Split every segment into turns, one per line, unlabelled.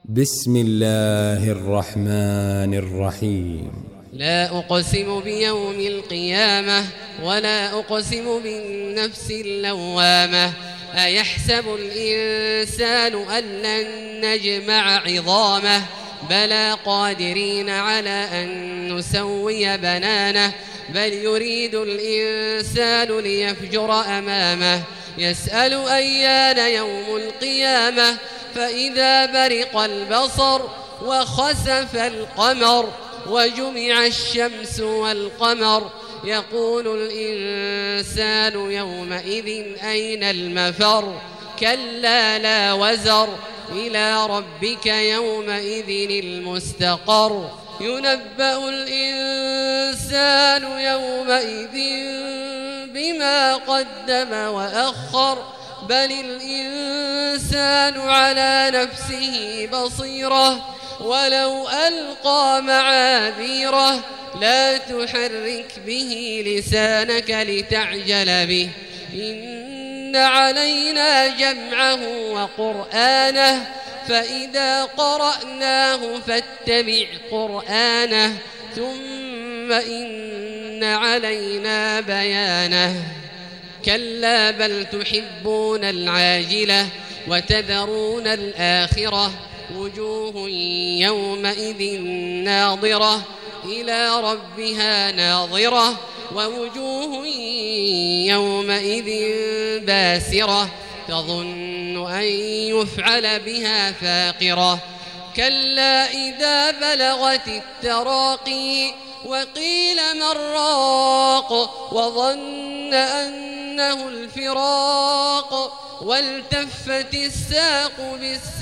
بسم الله الرحمن الرحيم.
لا أقسم بيوم القيامة ولا أقسم بالنفس اللوامة. أيحسب الإنسان أن لن نجمع عظامه بلى قادرين على أن نسوي بنانه بل يريد الإنسان ليفجر أمامه يسأل أيان يوم القيامة فإذا برق البصر وخسف القمر وجمع الشمس والقمر يقول الإنسان يومئذ أين المفر كلا لا وزر إلى ربك يومئذ المستقر ينبأ الإنسان يومئذ بما قدم وأخر بل الإنسان على نفسه بصيرة ولو ألقى معاذيره لا تحرك به لسانك لتعجل به إن علينا جمعه وقرآنه فإذا قرأناه فاتبع قرآنه ثم إن علينا بيانه كلا بل تحبون العاجلة وتذرون الآخرة وجوه يومئذ ناظرة إلى ربها ناظرة ووجوه يومئذ باسرة تظن أن يفعل بها فاقرة كلا إذا بلغت التراقي وقيل من راق وظن أنه الفراق والتفت الساق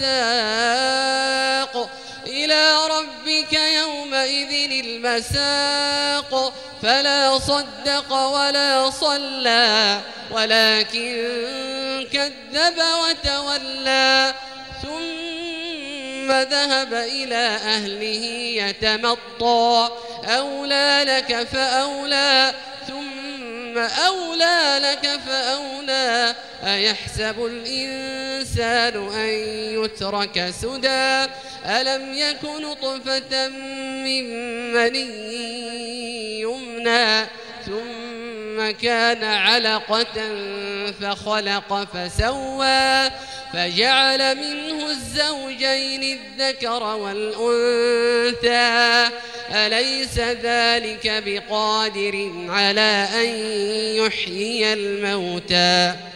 بالساق إلى ربك يومئذ المساق فلا صدق ولا صلى ولكن كذب وتولى ثم ذهب إلى أهله يتمطى أولى لك فأولى ثم أولى لك فأولى أيحسب الإنسان أن يترك سدى ألم يك نطفة من مني يمنى ثم كان علقة فخلق فسوى فجعل منه الزوجين الذكر والأنثى أليس ذلك بقادر على أن يحيي الموتى